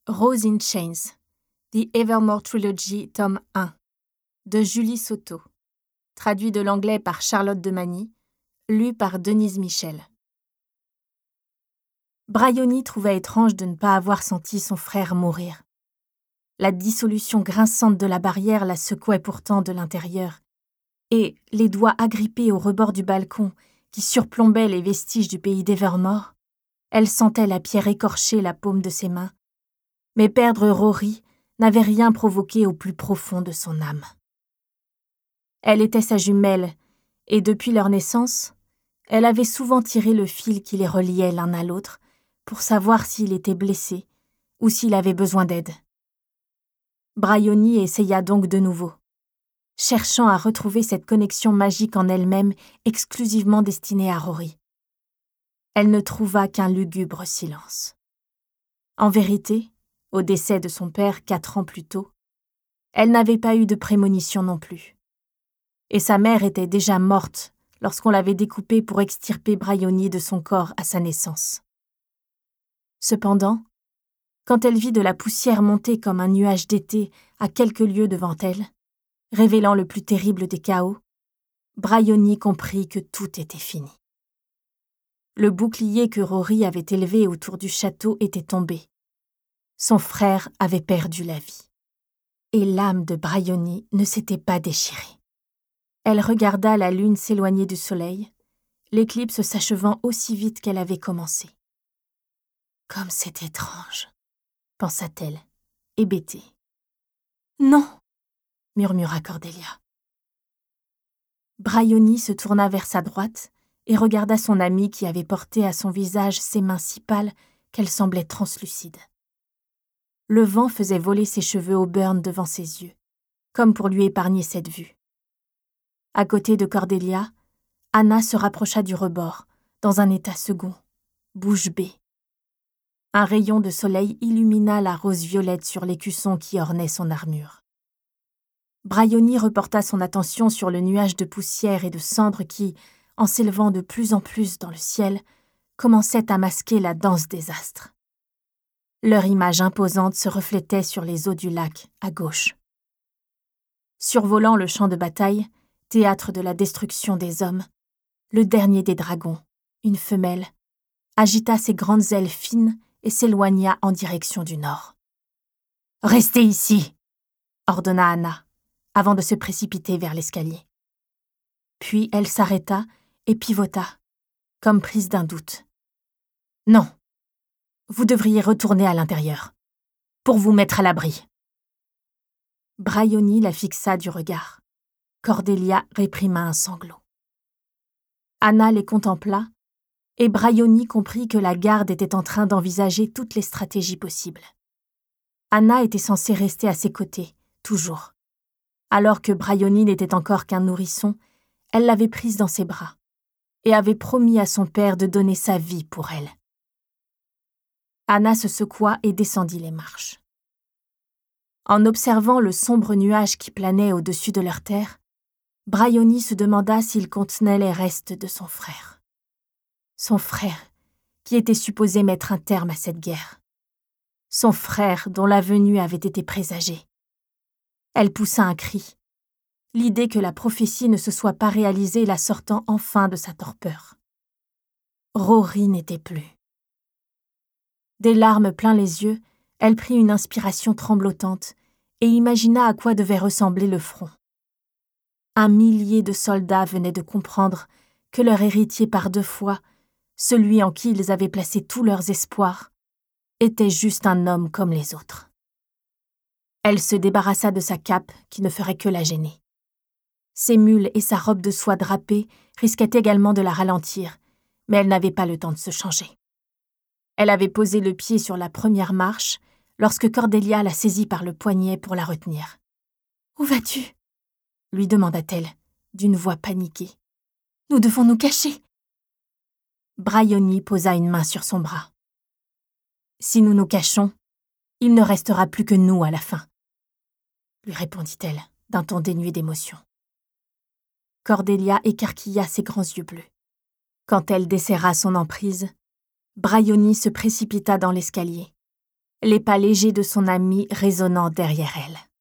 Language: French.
Rose in Chains, The Evermore Trilogy, tome 1, de Julie Soto, traduit de l'anglais par Charlotte Demany, lu par Denise Michel. Bryony trouvait étrange de ne pas avoir senti son frère mourir. La dissolution grinçante de la barrière la secouait pourtant de l'intérieur, et, les doigts agrippés au rebord du balcon qui surplombait les vestiges du pays d'Evermore, elle sentait la pierre écorcher la paume de ses mains, mais perdre Rory n'avait rien provoqué au plus profond de son âme. Elle était sa jumelle, et depuis leur naissance, elle avait souvent tiré le fil qui les reliait l'un à l'autre pour savoir s'il était blessé ou s'il avait besoin d'aide. Bryony essaya donc de nouveau, cherchant à retrouver cette connexion magique en elle-même exclusivement destinée à Rory. Elle ne trouva qu'un lugubre silence. En vérité, au décès de son père 4 ans plus tôt, elle n'avait pas eu de prémonition non plus. Et sa mère était déjà morte lorsqu'on l'avait découpée pour extirper Bryony de son corps à sa naissance. Cependant, quand elle vit de la poussière monter comme un nuage d'été à quelques lieues devant elle, révélant le plus terrible des chaos, Bryony comprit que tout était fini. Le bouclier que Rory avait élevé autour du château était tombé. Son frère avait perdu la vie. Et l'âme de Bryony ne s'était pas déchirée. Elle regarda la lune s'éloigner du soleil, l'éclipse s'achevant aussi vite qu'elle avait commencé. « Comme c'est étrange », pensa-t-elle, hébétée. « Non !» murmura Cordelia. Bryony se tourna vers sa droite et regarda son amie qui avait porté à son visage ses mains si pâles qu'elles semblaient translucides. Le vent faisait voler ses cheveux auburn devant ses yeux, comme pour lui épargner cette vue. À côté de Cordelia, Anna se rapprocha du rebord, dans un état second, bouche bée. Un rayon de soleil illumina la rose violette sur l'écusson qui ornait son armure. Bryony reporta son attention sur le nuage de poussière et de cendres qui, en s'élevant de plus en plus dans le ciel, commençait à masquer la danse des astres. Leur image imposante se reflétait sur les eaux du lac, à gauche. Survolant le champ de bataille, théâtre de la destruction des hommes, le dernier des dragons, une femelle, agita ses grandes ailes fines et s'éloigna en direction du nord. « Restez ici !» ordonna Anna, avant de se précipiter vers l'escalier. Puis elle s'arrêta et pivota, comme prise d'un doute. « Non, vous devriez retourner à l'intérieur, pour vous mettre à l'abri. » Bryony la fixa du regard. Cordelia réprima un sanglot. Anna les contempla, et Bryony comprit que la garde était en train d'envisager toutes les stratégies possibles. Anna était censée rester à ses côtés, toujours. Alors que Bryony n'était encore qu'un nourrisson, elle l'avait prise dans ses bras, et avait promis à son père de donner sa vie pour elle. Anna se secoua et descendit les marches. En observant le sombre nuage qui planait au-dessus de leur terre, Bryony se demanda s'il contenait les restes de son frère. Son frère, qui était supposé mettre un terme à cette guerre. Son frère dont la venue avait été présagée. Elle poussa un cri. L'idée que la prophétie ne se soit pas réalisée la sortant enfin de sa torpeur. Rory n'était plus. Des larmes plein les yeux, elle prit une inspiration tremblotante et imagina à quoi devait ressembler le front. 1 millier de soldats venaient de comprendre que leur héritier par 2 fois, celui en qui ils avaient placé tous leurs espoirs, était juste un homme comme les autres. Elle se débarrassa de sa cape qui ne ferait que la gêner. Ses mules et sa robe de soie drapée risquaient également de la ralentir, mais elle n'avait pas le temps de se changer. Elle avait posé le pied sur la première marche lorsque Cordelia la saisit par le poignet pour la retenir. « Où vas-tu » lui demanda-t-elle, d'une voix paniquée. « Nous devons nous cacher. » Bryony posa une main sur son bras. « Si nous nous cachons, il ne restera plus que nous à la fin, » lui répondit-elle d'un ton dénué d'émotion. Cordelia écarquilla ses grands yeux bleus. Quand elle desserra son emprise, Bryony se précipita dans l'escalier. les pas légers de son ami résonnant derrière elle.